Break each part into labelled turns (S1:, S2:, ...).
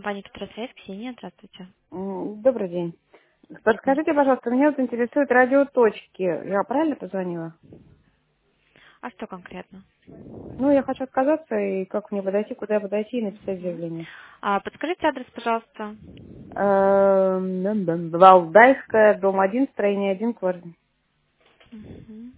S1: Компания «Петросвязь», Ксения, здравствуйте.
S2: Добрый день.
S1: М.
S2: Подскажите, пожалуйста, меня вот интересуют радиоточки. Я правильно позвонила?
S1: А что конкретно?
S2: Ну, я хочу отказаться, и как мне подойти, куда подойти и написать
S1: Мгм.
S2: заявление.
S1: Подскажите адрес, пожалуйста.
S2: Валдайская, дом 1, строение 1, квартира.
S1: Мгм.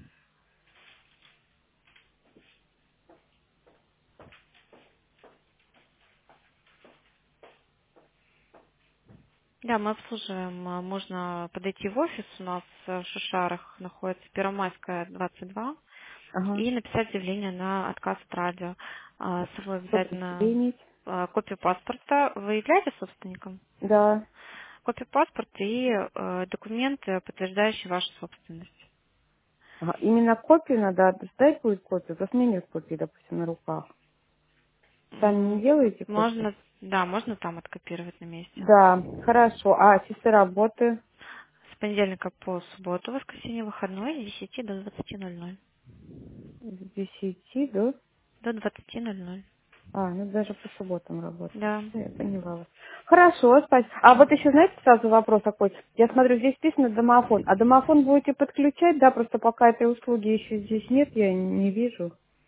S1: Да, мы обслуживаем. Можно подойти в офис, у нас в Шишарах находится Первомайская, 22,
S2: Ага.
S1: и написать заявление на отказ от радио. С собой
S2: Что
S1: обязательно
S2: предъявить?
S1: копию паспорта. Вы являетесь собственником?
S2: Да.
S1: Копию паспорта и документы, подтверждающие вашу собственность.
S2: Ага. Именно копию надо отдать будет копию, просто у меня нет копии, допустим, на руках. Сами не делаете копию?
S1: Можно, да, можно там откопировать на месте.
S2: Да, хорошо. А часы работы
S1: С понедельника по субботу, воскресенье, выходной с 10 до 20:00.
S2: с 10 до...
S1: До 20:00.
S2: Ну даже по субботам работает.
S1: Да.
S2: Всё, я поняла вас. Хорошо, спасибо. А вот еще, знаете, сразу вопрос такой. Я смотрю, здесь написано домофон. А домофон будете подключать, да? Просто пока этой услуги еще здесь нет, я не вижу.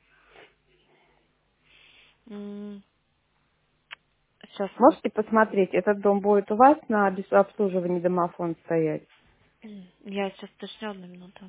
S1: Сейчас
S2: Можете посмотреть, этот дом будет у вас на обслуживании домофон стоять?
S1: я сейчас уточню, одну минуту.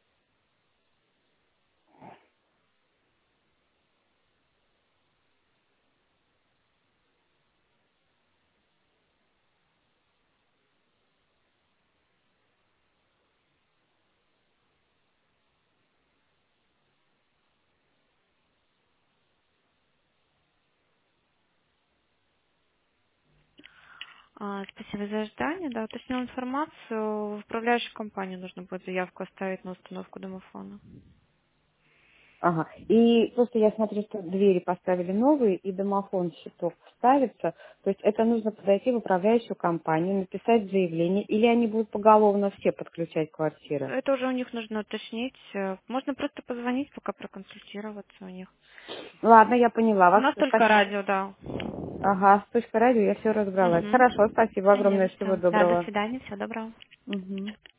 S1: Спасибо за ожидание. Да, уточнила информацию. В управляющую компанию нужно будет заявку оставить на установку домофона.
S2: Ага. И просто я смотрю, что двери поставили новые, и домофон щиток ставится. То есть это нужно подойти в управляющую компанию, написать заявление, или они будут поголовно все подключать квартиры?
S1: Это уже у них нужно уточнить. Можно просто позвонить, пока проконсультироваться у них.
S2: Ладно, я поняла
S1: У
S2: вас.
S1: нас только
S2: Спасибо.
S1: радио, да.
S2: Ага, с точкой радио я все разобралась. Хорошо,
S1: Угу.
S2: спасибо огромное, всего
S1: Все. Да, до
S2: доброго.
S1: свидания, всего доброго.
S2: Мгм.